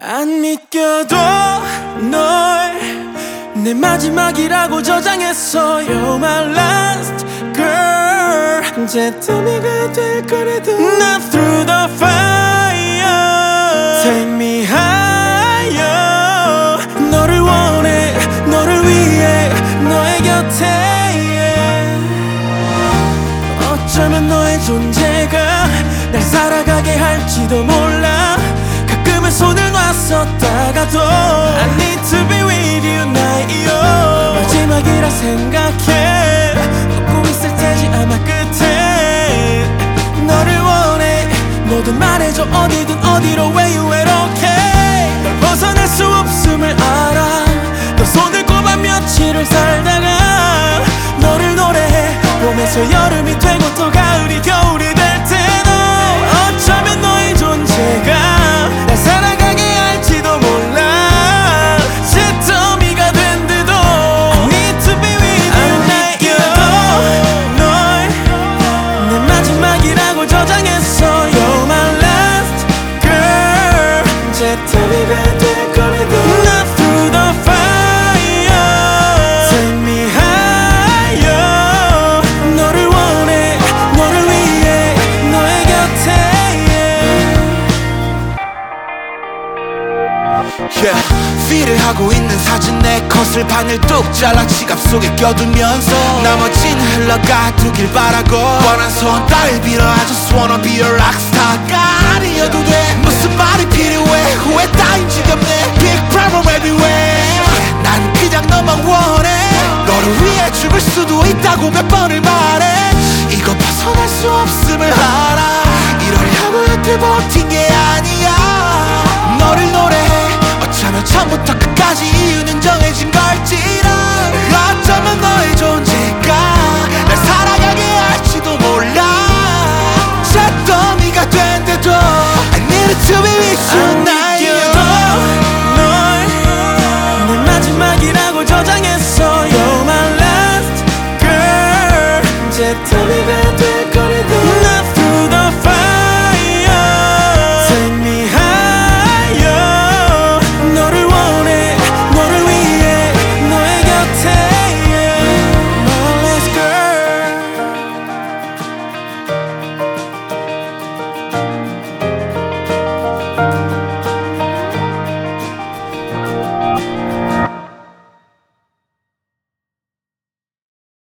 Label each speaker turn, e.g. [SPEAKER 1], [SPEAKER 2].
[SPEAKER 1] 안 믿겨도 널 내 마지막이라고 저장했어. You're my last girl. 이제 더미가 될 거래도 Not through the fire. Take me higher. 너를 원해, 너를 위해, 너의 곁에 yeah. 어쩌면 너의 존재가 날 살아가게 할지도 몰라. 가끔은 손을 놨었다가도 I need to be with you 나이요. 마지막이라 생각해. 웃고 있을 테지 아마 끝에. 너를 원해. 뭐든 말해줘. 어디든 어디로 왜 이렇게 널 벗어날 수 없음을 알아. 너 손을 꼽아 며칠을 살다가 너를 노래해. 봄에서 여름이 되고 또 가을이 겨울이 될 때도 어쩌면 너의 존재가 날 살아가게 할지도 몰라. 잿더미가 된 듯도 I need to be with you 나이요. 널 내 마지막이라고 저장했어. You're my last girl. 잿더미가 될 거래도 Not through the fire. Take me higher. 너를 원해, 너를 위해, 너의 곁에
[SPEAKER 2] yeah. 필을 하고 있는 사진 내 컷을 바늘 뚝 잘라 지갑 속에 껴두면서 나머지는 흘러가 두길 바라고 뻔한 손 따위 빌어 I just wanna be a rockstar가 아니어도 돼. 무슨 말이 필요해. 후회 따윈 지겹네. Big problem everywhere. 난 그냥 너만 원해. 너를 위해 죽을 수도 있다고 몇 번을 말해. 이거 벗어날 수 없음을 알아. 이러려고 여태 버틴 게 아니야. 너를 노래해. 어쩌면 처음부터 끝까지 이유는 정해진 걸지라. 어쩌면 너의 존재가 날 살아가게 할지도 몰라. 잿더미가 된 데도 I need to be with you.